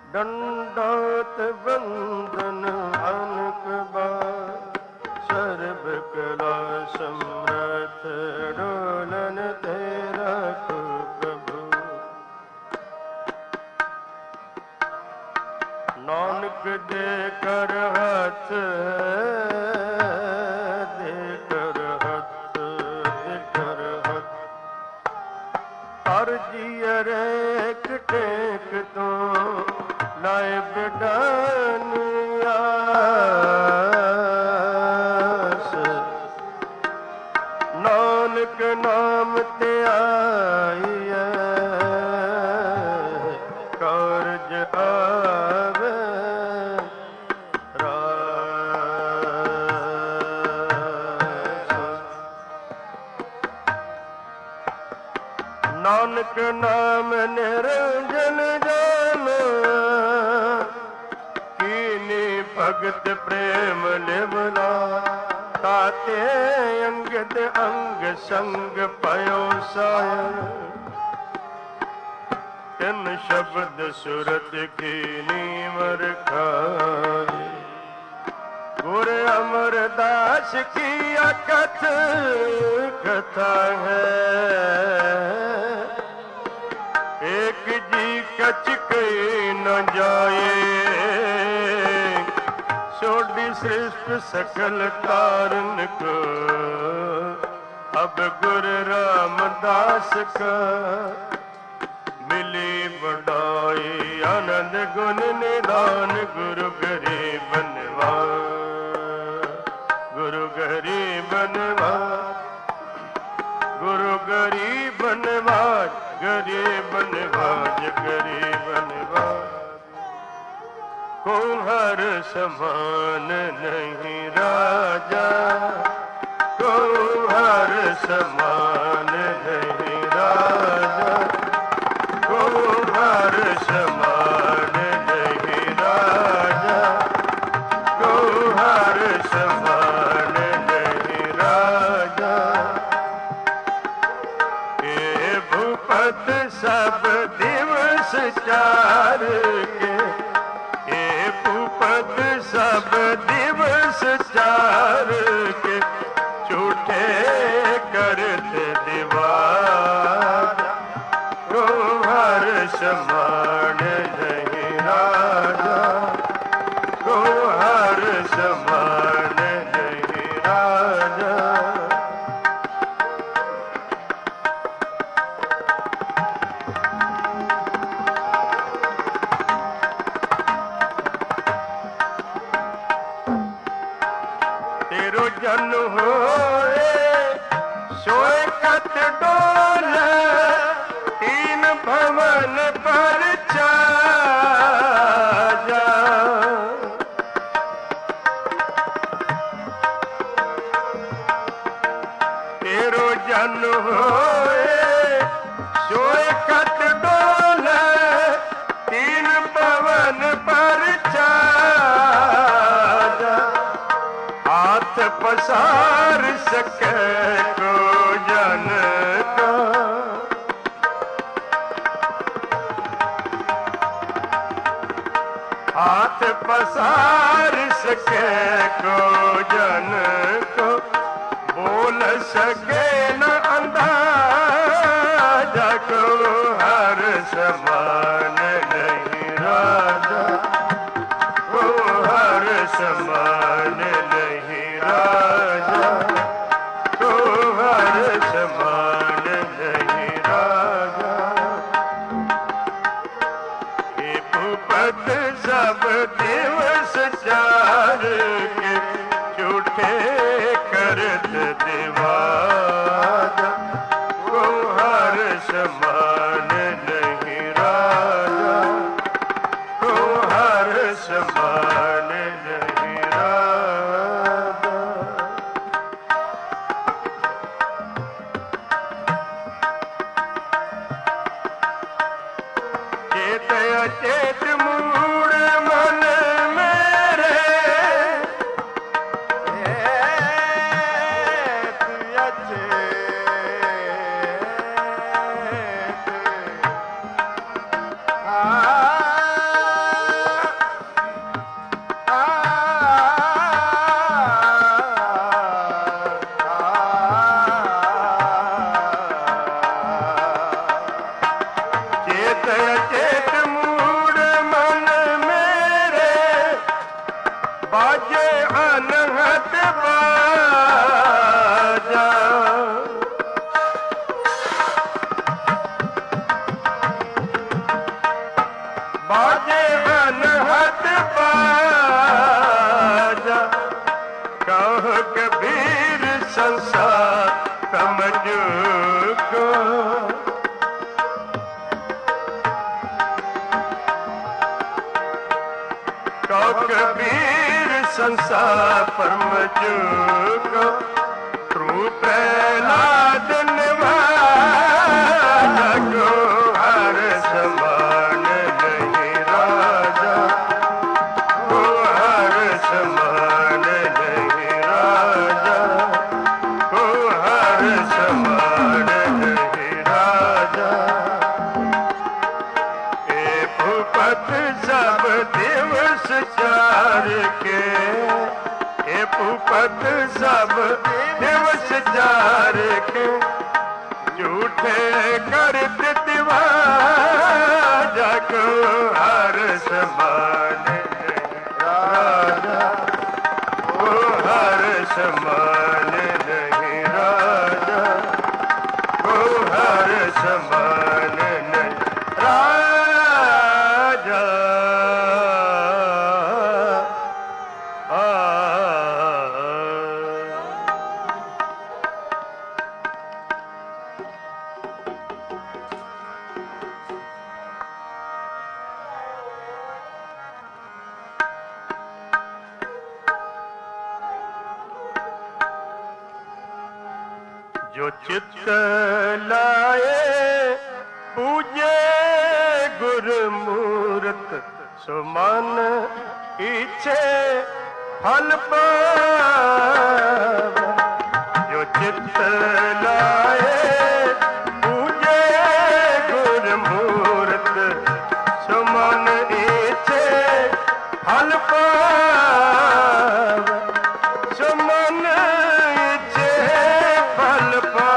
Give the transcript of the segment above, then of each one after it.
दंडोत बंदन अनक बार, सर्व कला समर्थ डोलन तेरा को प्रभु। नानक दे कर हाथ, दे कर हाथ, दे कर हाथ, हर जियर एक टेक तो लाए बिडानियास। नानक नाम ते आइए कारज आवे रास। नानक नाम निरंजन जानो, कीनी भगत प्रेम निभला। ताते अंगद अंग संग पयो सायन, तिन शब्द सुरत की नीमर खाए। गुर अमरदास की अकथ कथा है, एक जी कछ कई न जाए। छोड़ी सृष्टि सकल कारण को, अब गुरु रामदास का मिली बढ़ाई। आनंद गुण निदान गुरु गरीब निवास, गुरु गरीब निवास, गुरु गरीब निवास, गरीब निवास, गरीब निवास। को हर समान नहीं राजा, को हर समान नहीं राजा, को हर समान नहीं राजा, को हर समान नहीं राजा। ये भूपत सब दिवस चार के, भूपत सब दिवस चार के, झूठे करते दीवार। को हर समान नहीं राजा, को हर समान नहीं राजा। जन होए सोए कत डोले, तीन भवन पर छाजा। तेरो जन होए सोए कत डोले, तीन भवन पर छाजा। हाथ पसार सके को जन का, हाथ पसार सके को जन को। बोल सके न अंदाजा, को हर समान नहीं राजा, को हर समान नहीं राजा, को हर समान नहीं राजा। ये भूपत सब दिवस चार के, झूठे करत दीवार। को हर समान नहीं राजा, को हर समान नहीं राजा। चेत अचेत मूड मन मेरे, अचेत मूड मन मेरे बाजे अनहद बाजा बाजे अनहद बाजा कह कबीर संसार समझो कहो कबीर संसार परम जुगो तू प्रहलाद निवाजा को हर समान नहीं राजा को हर समान नहीं राजा को हर समान नहीं राजा ए भूपत सब दिवस चार के ए भूपत सब दिवस चार के झूठे कर दिवाजा को हर समान नहीं राजा को हर समान नहीं राजा को हर समान नहीं राजा जो चित्त लाए पूजे गुरमूर्त सो मन इच्छे फल पावे जो चित्त लाए पूजे गुरमूर्त सो मन इच्छे फल पावे सो मन इच्छे फल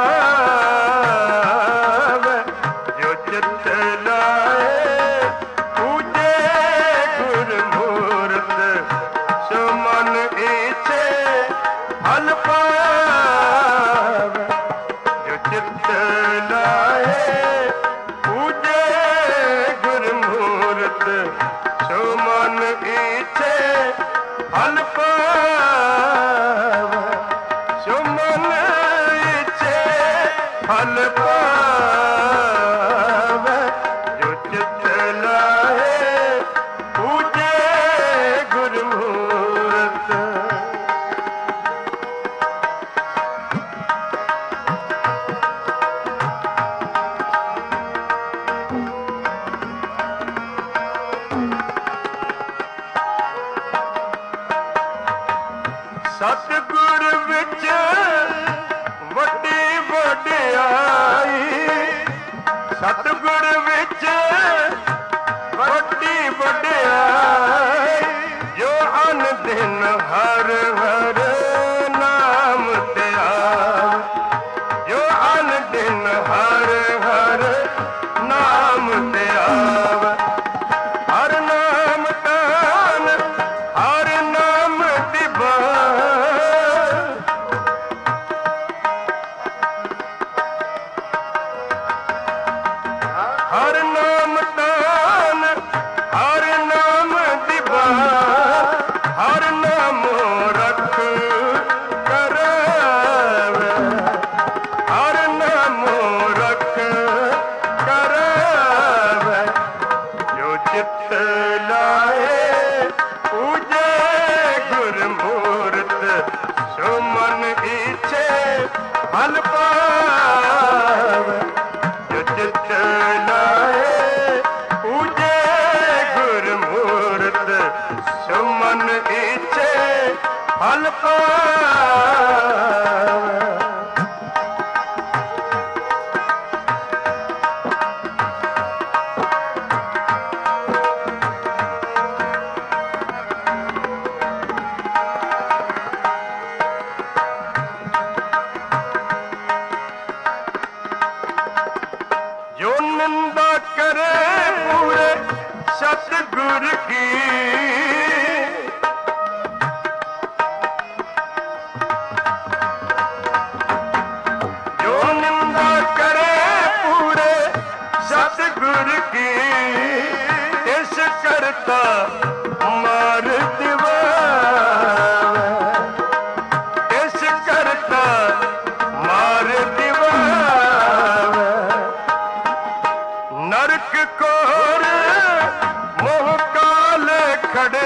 पावे जो चित्त लाए पूजे गुरमूर्त सो मन इच्छे फल पावे जो चित्त लाए पूजे गुरमूर्त सो मन इच्छे फल पावे सो मन इच्छे फल पावे जो चित्त लाए पूजे गुरमूर्त सतगुर विच वड्डी वड्याई सतगुर विच वड्डी वड्याई जो अन दिन हर हर नाम ते आवे जो अन दिन हर हर नाम ते आवे हर नाम तान हर नाम दिवा हर नाम तान हर नाम दिवा हर नाम रख करावे हर नाम रख करावे जो चित्त लाए पूजे गुरमूर्त सो मन इच्छे फल पावे जो चित्त लाए पूजे गुरमूर्त सो मन इच्छे फल पावे जो निंदा करे पूरे सतगुर की जो निंदा करे पूरे सतगुर की इस करता मार दीवार इस करता मार दीवार नरक कोर मोह काल खड़े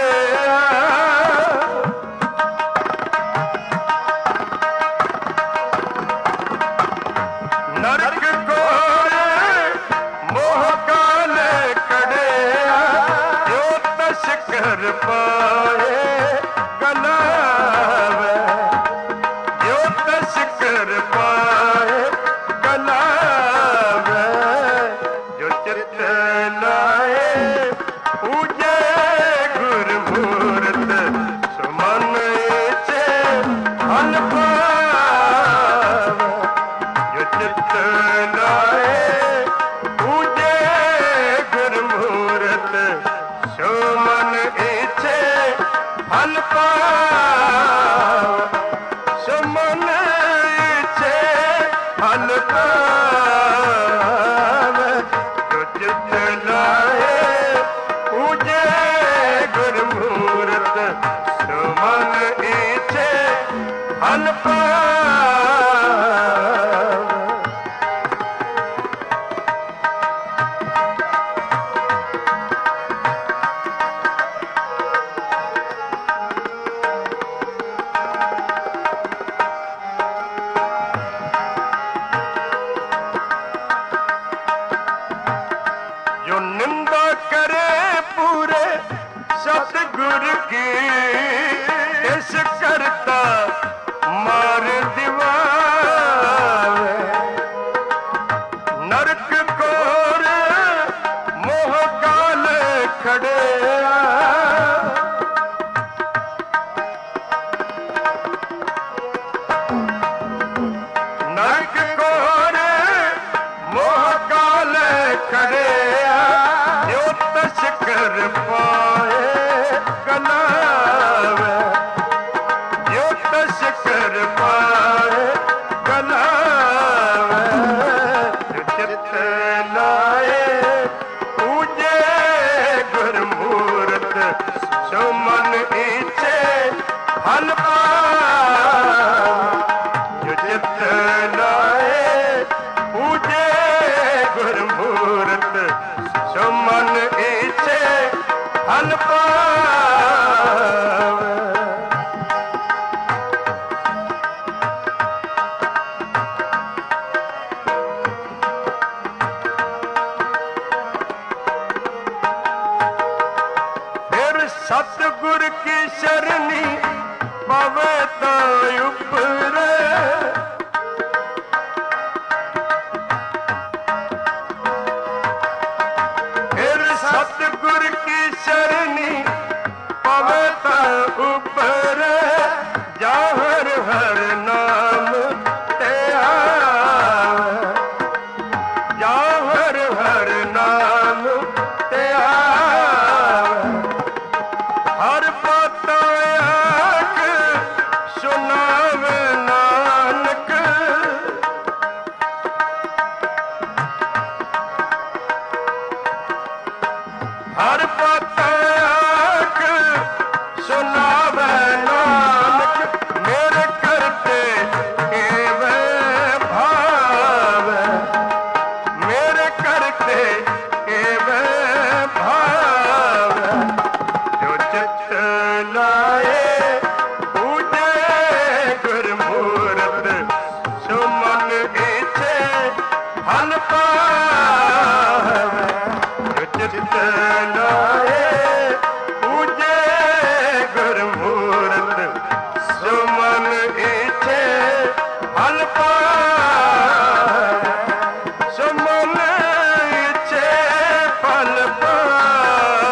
नरक कोर मोह काल खड़े जो तस्कर पाए गलावे जो तस्कर पाए गलावे जो चित लाए पूजे गुरमूर्त सुमन चे फल पावे जो चित लाए पूजे गुरमूर्त सुमन इच्छे फल पावे सुमन इच्छे फल पावे जो चित लाए पूजे गुरमूर्त सुमन इच्छे फल पावे जो निंदा करे पूरे सतगुर की इस करता मार दीवार नरक कोर मोह काल खड़े नरक कोर मोह काल खड़े जो तस्कर पाए गलावे जो तस्कर पाए गलावे जो चित लाए पूजे गुरमूर्त सुमन इच्छे फल पावे जो चित लाए पूजे गुरमूर्त सुमन इच्छे फल पावे फिर सतगुर की शरणी पवे तो उपरे फिर सतगुर की शरणी पवे तो ऊपर जाहर हर नाम ते आवे जाहर हर नाम ते आवे हर बात आख सुनावे नानक हर बात आख सुनावे नानक मेरे करते केवे भाव मेरे करते केवे भाव जो चित लाए पूजे गुरमूर्त सुमन इच्छे फल पावे जो चित लाए पूजे गुरमूर्त सुमन इच्छे फल पावे सुमन इच्छे फल पावे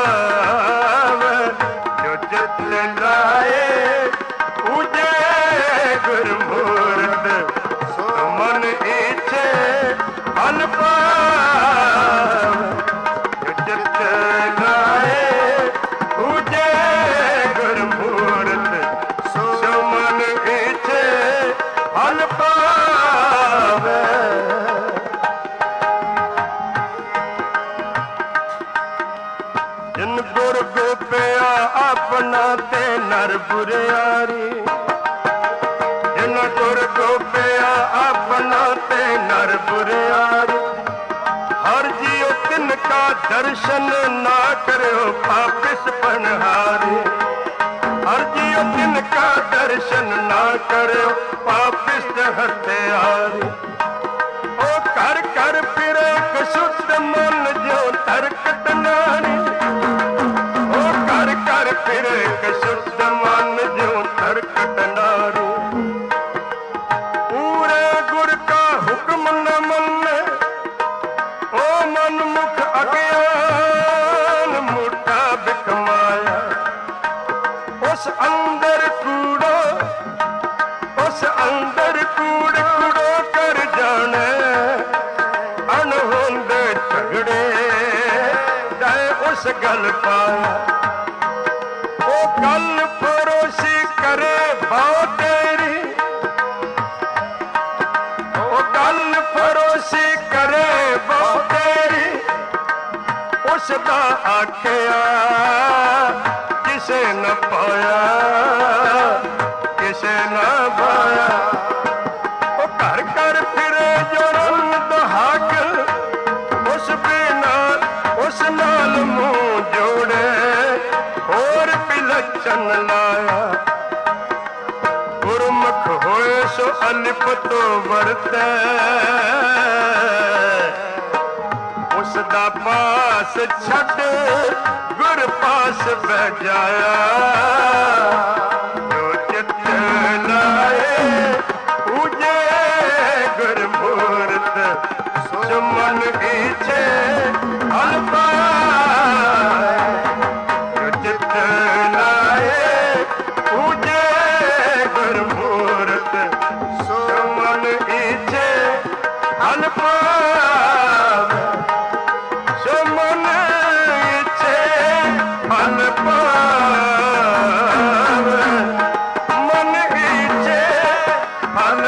ਜਨ ਗੁਰ ਗੋਪਿਆ ਆਪਣਾ ਤੇ ਨਰ ਬੁਰਿਆਰੀ ਜਨ ਗੁਰ ਗੋਪਿਆ ਆਪਣਾ ਤੇ ਨਰ ਬੁਰਿਆਰੀ ਹਰ ਜੀਉ ਤਿਨ ਕਾ ਦਰਸ਼ਨ ਨਾ ਕਰਿਓ ਪਾਪਿਸ ਪਨਹਾਰੀ हर जीव तिनका दर्शन ना करो पापिष्ट हत्यारी ओ कर कर फिरे शुद्ध मन जो तरकट नारी ओ कर कर फिरे शुद्ध मन जो तरकट नारी पूरे गुर का हुक्म न मन ओ मन मुख अज्ञान मुठा बिकमाया उस अंदर कूड़ो उस अंदर कूड़ कूड़ो कर जाने अनहोंद झगड़े जाए उस गल पाया ओ गल पड़ोसी करे बात तेरी ओ गल पड़ोसी करे बात तेरी उसदा आखिया किसे न पाया किसे न पाया ओ घर घर फिरे जो रंग दहाक उस बिना उस नाल मुंह जोड़े और बिलचन लाया गुरमुख होए सो अलिप तो वरतै उसदा पास छट गुर पास बैठ जाया जो चित लाए पूजे गुर मूरत सुमन इच्छे फल पाए जो चित लाए पूजे गुर मूरत सुमन इच्छे फल पाए सुमन इच्छे फल पावे मन इच्छे फल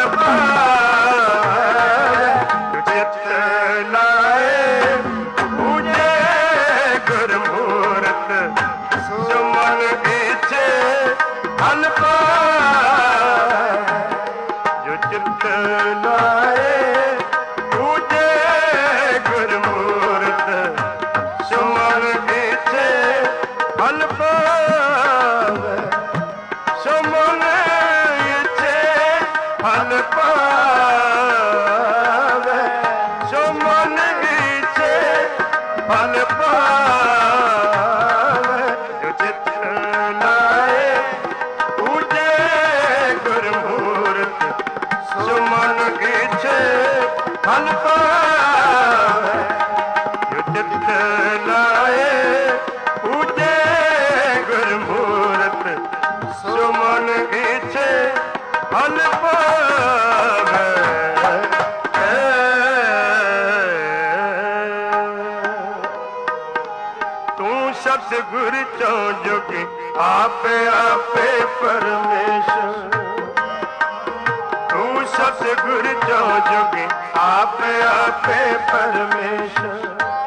पावे चित लाए पूजे गुर मूरत सुमन इच्छे फल पावे जो चित लाए पूजे गुर मूरत सुमन इच्छे फल पावे सुमन इच्छे फल पावे सुमन इच्छे फल पावे जो चित लाए पूजे गुर मूरत सुमन इच्छे फल पावे जो चित लाए पूजे गुर मूरत सुमन इच्छे फल पावे तू सतगुर चो जोगी आपे आपे परमेश्वर तू सतगुर चो जोगी आपे आपे परमेश्वर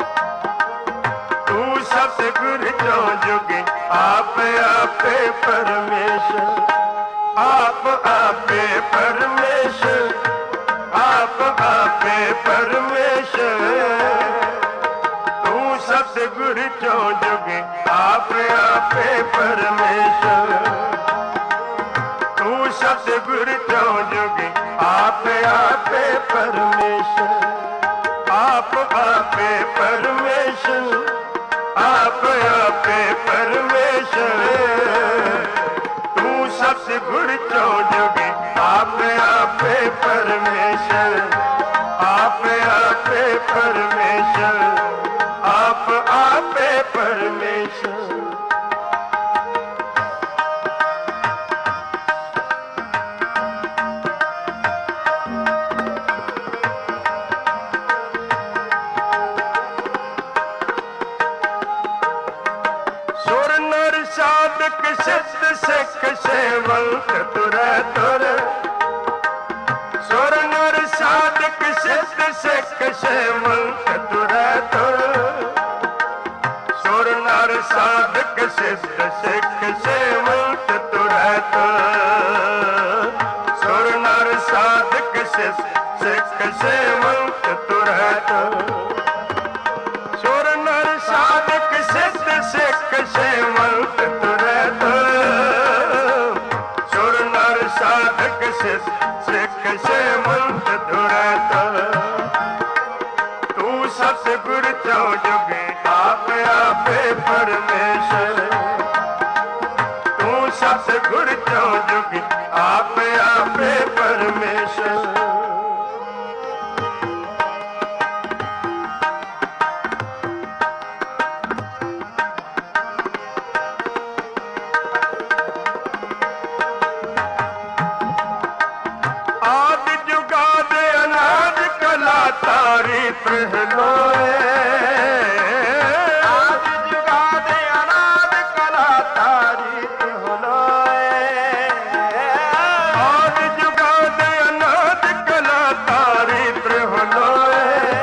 तू सतगुर चो जोगी आपे आपे परमेश्वर आप आपे परमेश्वर आप आपे परमेश्वर तू सतगुर चो जोगी आपे आपे परमेश्वर तू सतगुर चो जोगी आपे आपे परमेश्वर आप आपे परमेश्वर आप आपे परमेश्वर तू सतगुर चो जोगी आपे आपे परमेश्वर आप आपे परमेश्वर आप आपे परमेश्वर साधक सिद्ध सिख सेवंत तुरै तुर सुर नर साधक सिद्ध सिख सेवंत तुरै तुर सुर नर सा सिद्ध सिख सेवंत तू रहता, सुर नर साधक सिख सेवंत तू रहता, सुर नर साधक सिद्ध सिख सेवंत तू रहता, सुर नर साधक सिख सेवंत तू रहता, तू सतगुर चौ जुगे आप आपे परमेश्वर, तू सतगुर चौ जुगे आप आपे परमेश्वर। आदि जुगाद अनाद कला तारी प्रहलोए, आदि जुगाद अनाद कला तारी प्रहलोए, आदि जुगाद अनाद कला तारी प्रहलोए,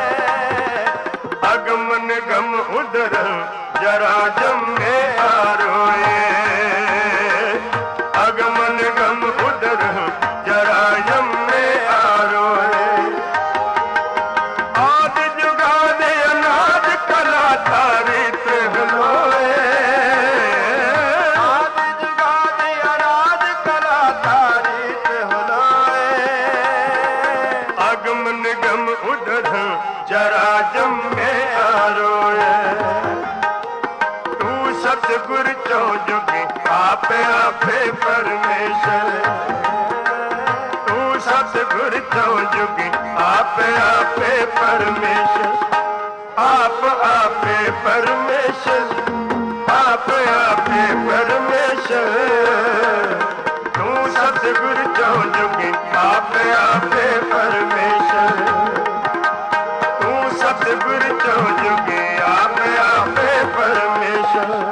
अगमन गम उदर जरा जमे आरोए, अगमन गम उदर जरा जमे आरोए, आदि जुगाद अनाद कला तारी प्रहलोए, आदि जुगाद अनाद कला तारी प्रहलोए, अगमन गम उदर जरा जमे आरोए, तू सतगुर चौ जुगे आपे आपे परमेश्वर, तू सतगुर चौ जुगे आपे आपे परमेश्वर, आप आपे परमेश्वर, आप आपे परमेश्वर, तू सतगुर चौ जुगे आपे आपे परमेश्वर, तू सतगुर चौ जुगे आपे आपे परमेश्वर।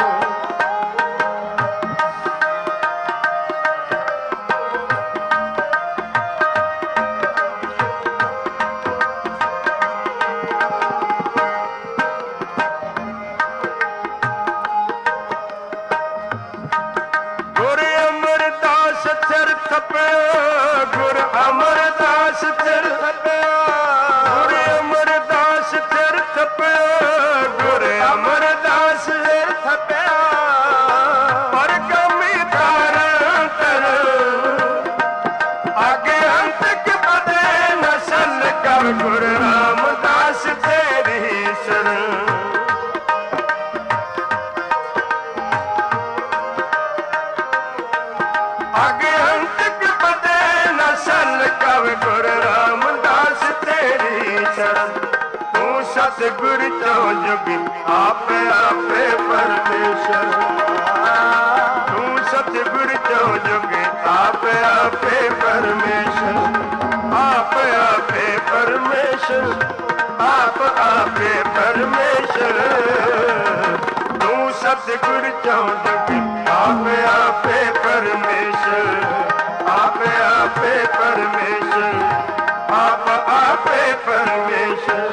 गुर अमरदास सिर थपया, गुर अमरदास सिर थपया, गुर अमरदास सिर थपया, गुर अमरदास सिर थपया, पर कमी तारण तर, आगे अंत के बदे नसल कर, गुर रामदास तेरी शरण, आगे अंत के बदे नसल कव, गुर रामदास तेरी शरण, तू सतगुर चौ जुगे आपे आपे परमेश्वर, तू सतगुर चौ जुगे आपे आपे परमेश्वर, आप आपे परमेश्वर, आप आपे परमेश्वर, तू सतगुर चौ जुगे आपे आपे परमेश्वर, आपे आपे परमेश्वर, आप आपे परमेश्वर।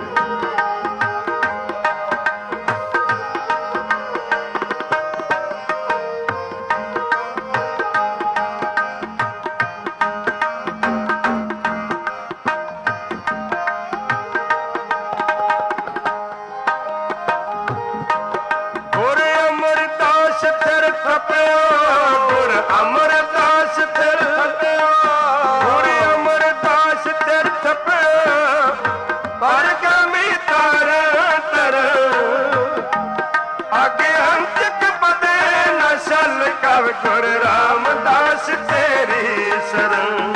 गुर अमरदास सिर थपया, गुर अमरदास सिर थपया, गुर अमरदास सिर थपया, पर कमी तारण तर, आगे अंत के बदे नसल कव, गुर रामदास तेरी शरण,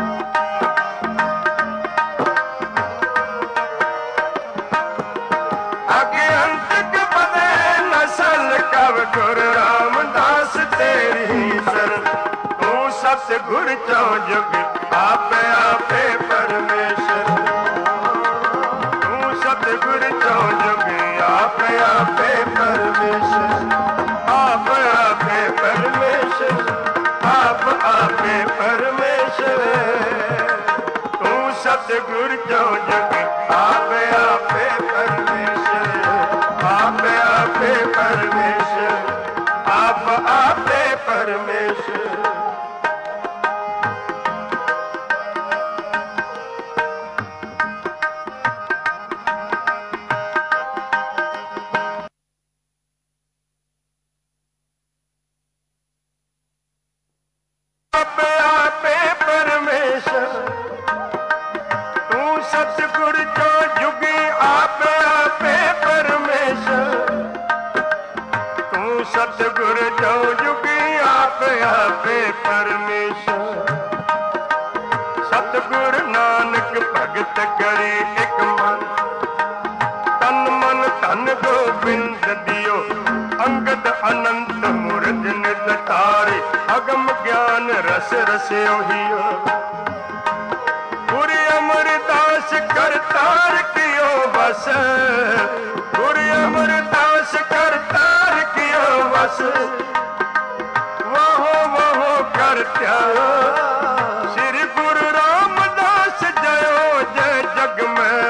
आगे अंत के बदे नसल कव, गुर रामदास तेरी शरण, तू सतगुर चौ जुगे आपे आपे परमेश्वर, तू सतगुर चौ जुगे आपे आपे परमेश्वर, आप आपे परमेश्वर, आप आपे परमेश्वर, तू सतगुर चौ जुगे आपे आपे परमेश्वर, आपे आपे परमेश्वर, धन गोबिंद दियो अंगद अनंत मूरज नित तारे अगम ज्ञान रस रस्यो हियो गुरु अमरदास करतार कियो बस गुरु अमरदास करतार कियो बस वहो वहो करत्या श्री गुरु रामदास जयो जय जग में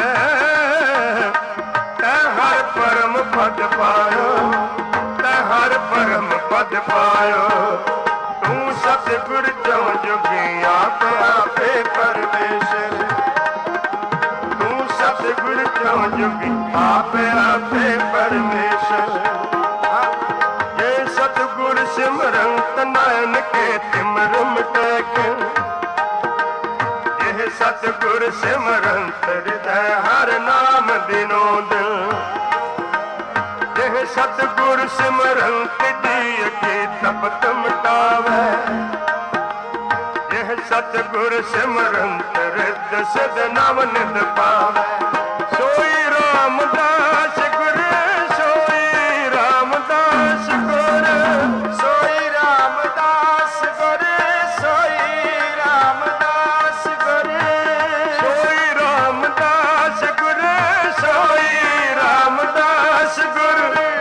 हर परम पद पायो हर परम पद पायो तू सतगुर जो जुगी आप आपे परमेश्वर तू सतगुर जो जुगी आप आपे परमेश्वर ये सतगुर सिमरंत नयन के तिमरम टेक ये सतगुर सिमरंत हृदय हर नाम दिनों दिन सतगुर सिमरंत जी की तपत मिटावे यह सतगुर सिमरंत रिद सिद नव निद पावे सोई रामदास गुर सोई रामदास गुर सोई रामदास गुर सोई रामदास गुर सोई रामदास गुर सोई रामदास गुर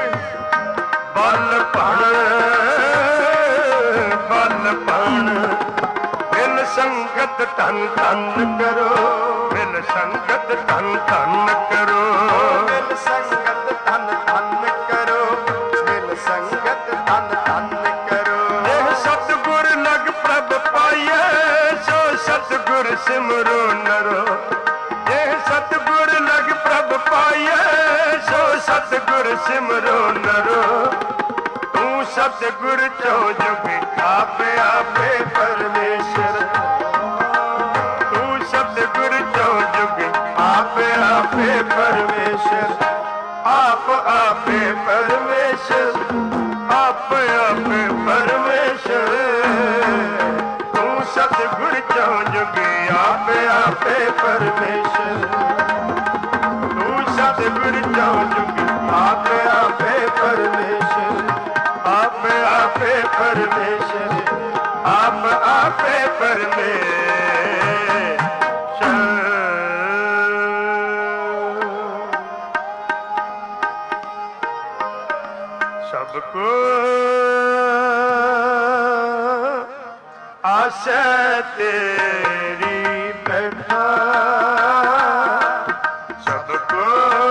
बिन संगत धन धन करो बिन संगत धन धन करो बिन संगत धन धन करो बिन संगत धन धन करो यह सतगुर लग प्रभ पाइए सो सतगुर सिमरो नरो यह सतगुर लग प्रभ पाइए सो सतगुर सिमरो नरो सतगुर चो जुगी आपे आपे परमेश्वर तू सतगुर चो जुगी आपे आपे परमेश्वर आप आपे परमेश्वर आप आपे परमेश्वर तू सतगुर चो जुगी आपे आपे परमेश्वर तू सतगुर चो जुगी आपे आपे परमेश्वर आप आपे परमेश्वर आप आपे परमेश्वर सबको आशा तेरी बैठा सबको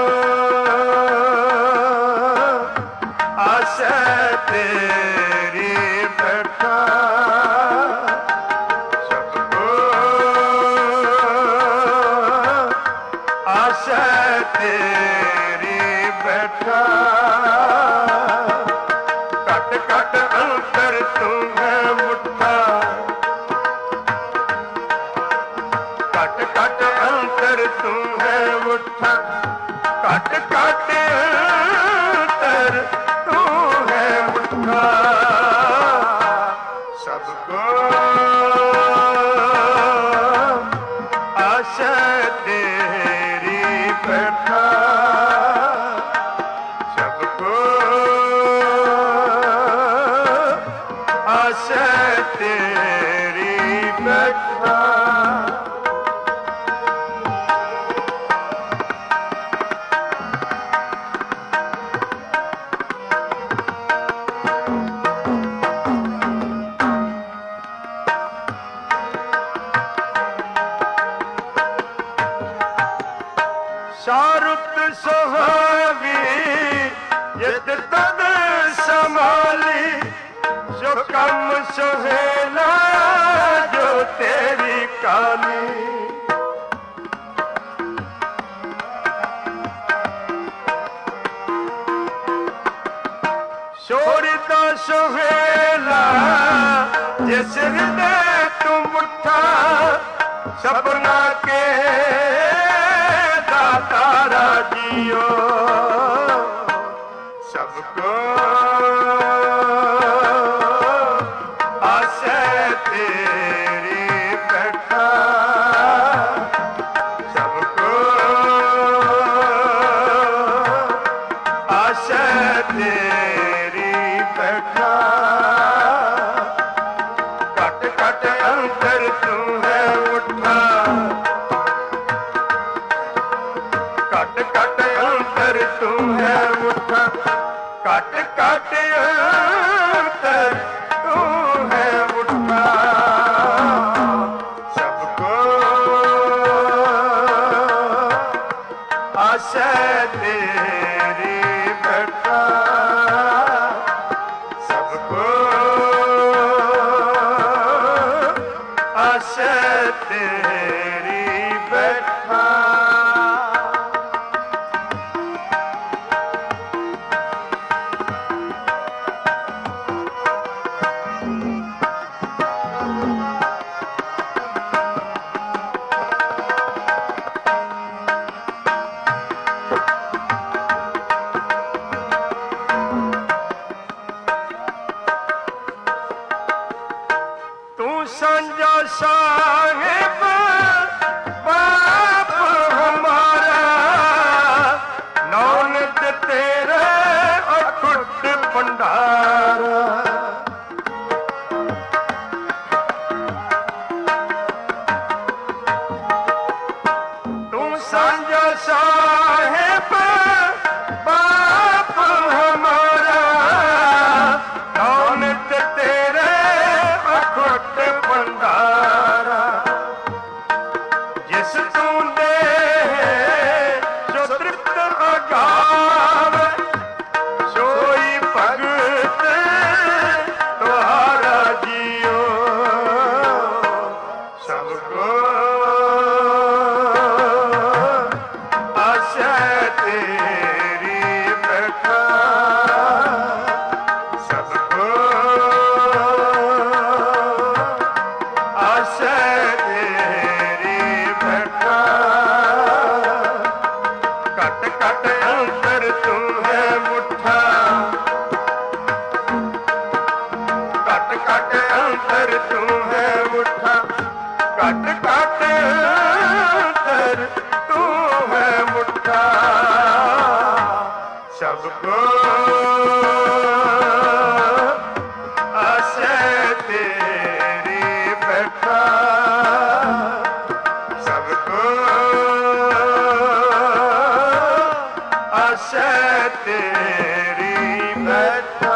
आशा तेरी बैठा सबको आशा तेरी बैठा कट कट अंतर तू है मुट्ठा कट कट अंतर तू है मुट्ठा कट कट अंतर सबको आशा तेरी बैठा सबको आशा तेरी बैठा शारुत सुहावी जित तद संभाली जो कम सुहेला जो तेरी काली शोरता सुहेला जिस हृदय तुम उठा सपना के तारा जियो सबको आशा तेरी बैठा सबको घट घट अंतर तू है उठा सबको आशा तेरी बैठा सबको आशा तेरी बैठा संजा साहिब बाप हमारा नौनत तेरे अखुट भंडारा तू संजा साहिब बाप हमारा नौनत तेरे अखुट भंडारा जिस तू दे जो तृप्त अगाव सोई भगत तुम्हारा जियो सबको आशा तेरी बैठा सबको आशा तेरी बैठा घट घट अंतर तू है मुठा घट घट अंतर तू है मुठा घट घट अंतर तू है मुठा सबको आशा तेरी बैठा सबको आशा तेरी बैठा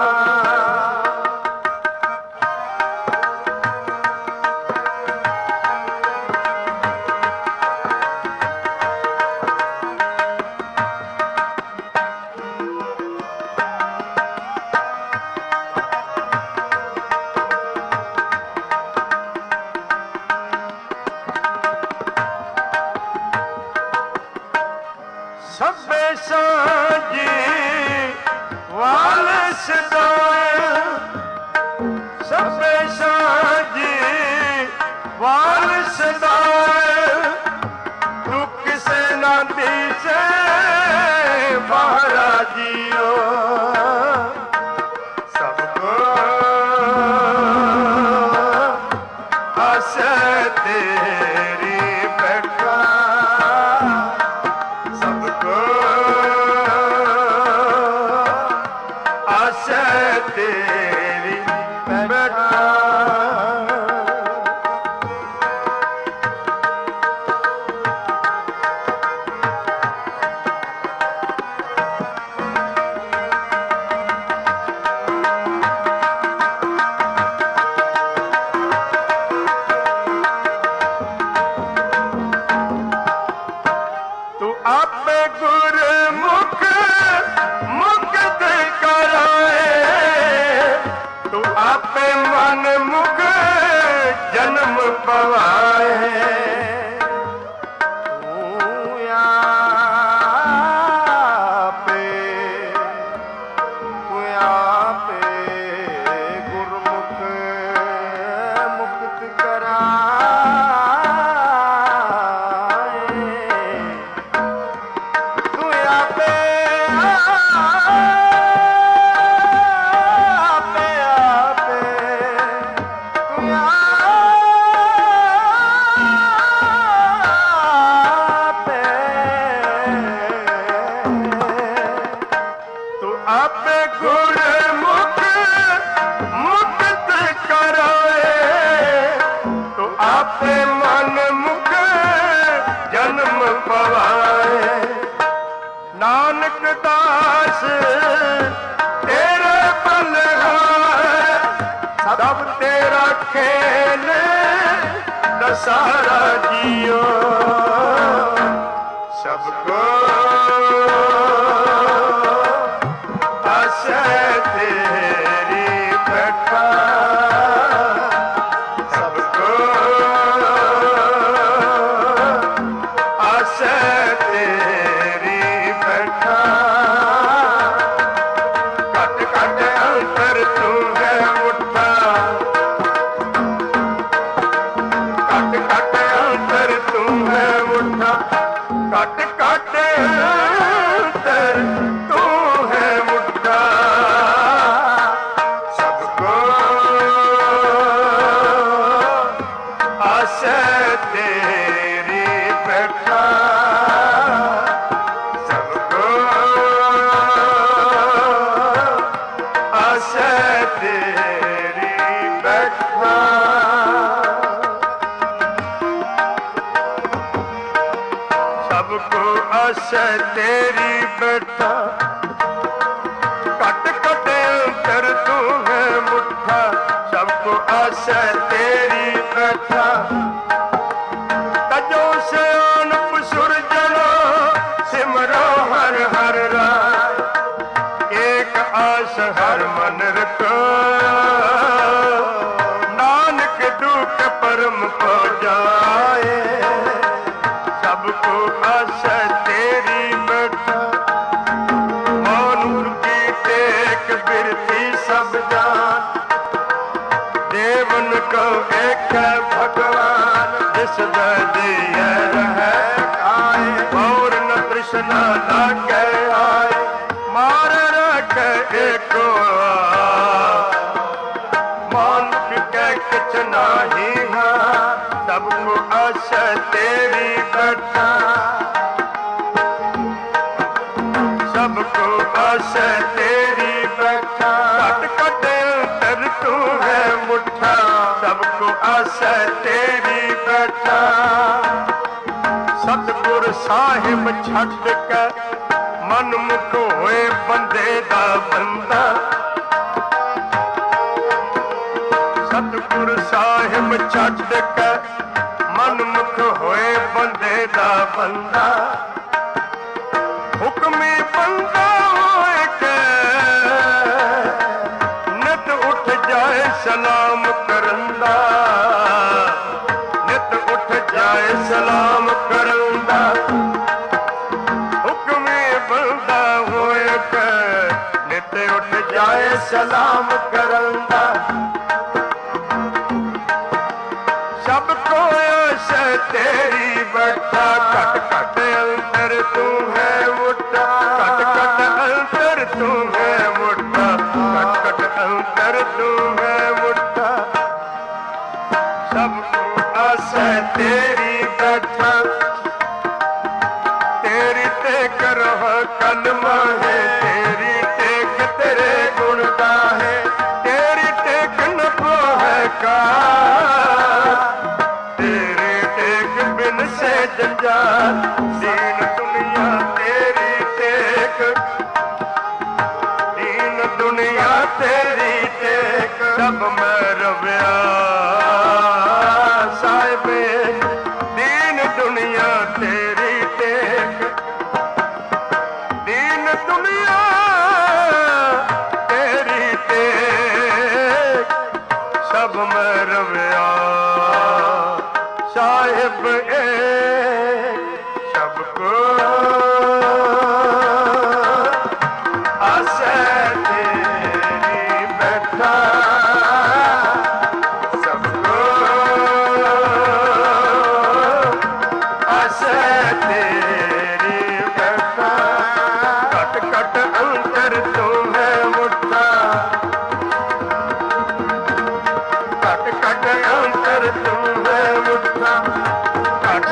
सबे सांझी वाल सदाए सबे सांझी वाल सदाए तू किसे ना दीसे बाहरा जियो सबको आशा तेरी बैठा आशा तेरी बैठा तू आपे गुरमुख मुक्त कराए तू आपे मन मुख जन्म पवाए तू आपे गुरमुख मुक्त कराए तू आपे आपे आपे तू आपे तू आपे गुरमुख मुक्त कराए तू आपे मन मुख जन्म पवाए नानक ਨਾਨਕ ਦਾਸ ਤੇਰੇ ਬਲ ਹੈ, ਸਭ ਤੇਰਾ ਖੇਲ ਦਸਾਰਾ ਜੀਓ। ਸਭ ਕੋ ਆਸੈ ਤੇਰੀ ਬੈਠਾ, ਸਭ ਕੋ ਆਸੈ ਤੇਰੀ ਬੈਠਾ। ਘਟ ਘਟ ਅੰਤਰ ਤੂੰ ਹੈ ਮੁੱਠਾ, ਘਟ ਘਟ ਅੰਤਰ ਤੂੰ ਹੈ ਮੁੱਠਾ, ਘਟ ਘਟ ਅੰਤਰ ਤੂੰ ਹੈ ਮੁੱਠਾ। ਸਭ ਕੋ ਆਸੈ ਤੇਰੀ ਬੈਠਾ, ਸਭ ਕੋ ਆਸੈ ਤੇਰੀ ਬੈਠਾ। ਸਭ ਕੋ ਆਸੈ ਤੇਰੀ ਬੈਠਾ, ਘਟ ਘਟ ਅੰਤਰ ਤੂੰ ਹੈ ਮੁੱਠਾ। ਸਭ ਕੋ ਆਸੈ ਤੇਰੀ ਬੈਠਾ, ਤਜੋ ਸਿਆਣਪ ਸੁਰਜਣਾ ਸਿਮਰੋ ਹਰ ਹਰ ਰਾਏ। ਏਕ ਆਸ ਹਰ ਮਨ ਰਖੋ, ਨਾਨਕ ਦੁਖ ਪਰਮ ਪਾ ਜਾਏ। ਸਭ ਕੋ ਆਸੈ ਤੇਰੀ ਬੈਠਾ, ਮਨੁਖ ਕੀ ਟੇਕ ਬਿਰਤੀ ਸਭ ਜਾਨ। ਦੇਵਨ ਕੋ ਏਕ ਭਗਵਾਨ, ਜਿਸ ਦਾ ਦਿਆ ਰਹਿ ਆਏ। ਔਰ ਨ ਤ੍ਰਿਸ਼ਨਾ ਲਾਗੈ ਆਏ, ਮਾਰ ਰੱਖੈ ਏਕੋ ਮਾਨੁਖ ਕੈ ਕਿਛ ਨਾਹੀ ਹਾਂ। ਸਭ ਕੋ ਆਸੈ ਤੇਰੀ ਬੈਠਾ, ਸਭ ਕੋ ਆਸੈ ਤੇਰੀ ਬੈਠਾ। ਘਟ ਘਟ ਅੰਤਰ ਤੂੰ ਹੈ ਮੁੱਠਾ, ਸਭ ਕੋ ਆਸੈ ਤੇਰੀ ਬੈਠਾ। ਸਤਿਗੁਰ ਸਾਹਿਬ ਛੱਡ ਕੇ ਮਨ ਮੁਖ ਹੋਏ ਬੰਦੇ ਦਾ ਬੰਦਾ। ਸਤਿਗੁਰ ਸਾਹਿਬ ਛੱਡ ਕੇ ਮਨ ਮੁਖ ਹੋਏ ਬੰਦੇ ਦਾ ਬੰਦਾ। ਹੁਕਮੀ ਬੰਦਾ ਹੋਏ ਕੇ ਨਿਤ ਉੱਠ ਜਾਏ ਸਲਾਮ ਕਰਨ ਦਾ, ਨਿਤ ਉੱਠ ਜਾਏ ਸਲਾਮ ਕਰਨ ਦਾ। ਹੁਕਮੀ ਬੰਦਾ ਹੋਏ ਕੇ ਨਿਤ ਉੱਠ ਜਾਏ ਸਲਾਮ ਕਰਨ ਦਾ। ਸਭ ਕੋ ਆਸੈ ਤੇਰੀ ਬੈਠਾ, ਘਟ ਘਟ ਅੰਤਰ ਤੂੰ ਹੈ ਮੁੱਠਾ। ਘਟ ਘਟ ਅੰਤਰ ਤੂੰ ਹੈ ਮੁੱਠਾ, ਘਟ ਘਟ ਅੰਤਰ ਤੂੰ ਹੈ ਮੁੱਠਾ। ਸਭ ਕੋ ਆਸੈ ਤੇਰੀ ਬੈਠਾ, ਤੇਰੀ ਟੇਕ ਰਹ ਕਲਮਾ ਹੈ। ਤੇਰੀ ਟੇਕ ਤੇਰੇ ਗੁਣ ਦਾ ਹੈ, ਤੇਰੀ ਟੇਕ ਨਭੋ ਹੈ ਕਾ। ਤੇਰੇ ਟੇਕ ਬਿਨ ਸੇ ਜੰਜਾਲ, ਦੀਨ ਦੁਨੀਆ ਤੇਰੀ ਟੇਕ, ਦੀਨ ਦੁਨੀਆ ਤੇਰੀ ਟੇਕ। ਸਭ ਮੈਂ ਰਵਿਆ ਸਾਹਿਬੇ, ਦੀਨ ਦੁਨੀਆ ਤੇਰੀ ਟੇਕ, ਦੀਨ ਦੁਨੀਆ ਤੇਰੀ ਟੇਕ। ਸਭ ਮੈਂ ਰਵਿਆ ਸਾਹਿਬ ਸਭ ਕੋ ਆਸੈ ਤੇਰੀ ਬੈਠਾ, ਸਭ ਕੋ ਆਸੈ ਤੇਰੀ ਬੈਠਾ। ਘਟ ਘਟ ਅੰਤਰ ਤੂੰ ਹੈ ਮੁੱਠਾ, ਘਟ ਘਟ ਅੰਤਰ ਤੂੰ ਹੈ ਮੁੱਠਾ। ਘਟ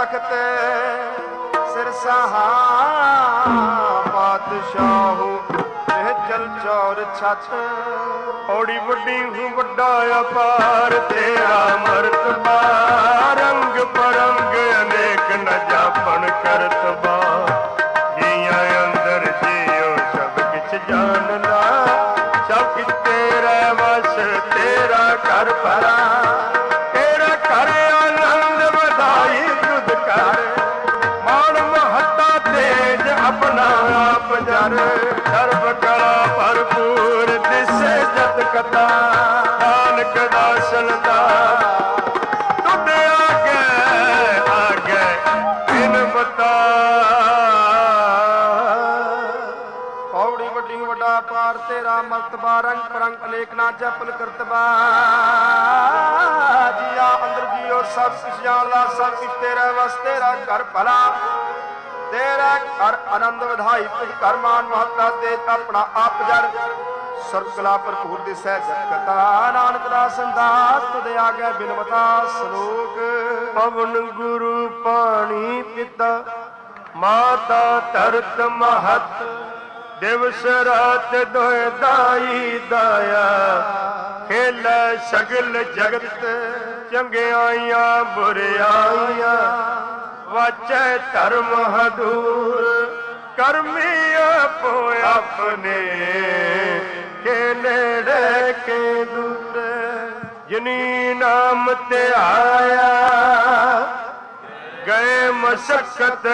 तख्त सिर सहा पातशाहू चल चौर छछ औड़ी वड्डी हूँ वड्डा अपार तेरा मर्तबा रंग परंग अनेक न जापन करतबा जिया अंदर जियो सब किछ जानना सब किछ तेरा वस तेरा कर भरा तेरा कर आनंद बधाई तुद कर मान महता तेज अपना आप जर सर्व कला भरपूर दिसे जत कथा नानक दासन दा तुद आगे आगे बिन बता पौड़ी वड्डी वड्डा पार तेरा मर्तबा रंग परंग अनेक ना जपन करतबा जिया अंदर जियो सब कुछ जानला सब कुछ तेरा वस तेरा कर भला तेरा कर आनंद वधाई तुझ कर मान महत्ता तेज अपना आप जर सर्व कला भरपूर दिसै जत कथा नानक दासन दास तुद आगे बिनवता श्लोक पवन गुरु पानी पिता माता तरत महत दिवस रात दोए दाई दाया खेल सगल जगत चंगियाइयां बुरियाइयां वाचै धर्म हदूर करमी आपो अपने के नेड़े के दूर जिनी नाम ते आया गए मशक्कत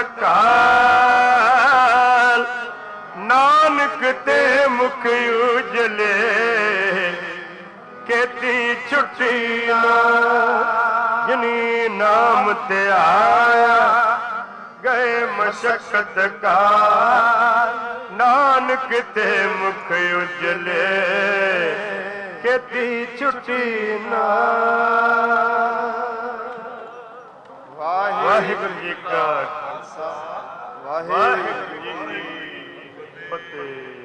काल नानक ते मुख उजले केती छुट्टी ना जिनी नाम ते आया गए मशक्कत का नानक ते मुख उजले केती छुट्टी ना वाहिगुरु जी का खालसा वाहिगुरु जी की फतेह।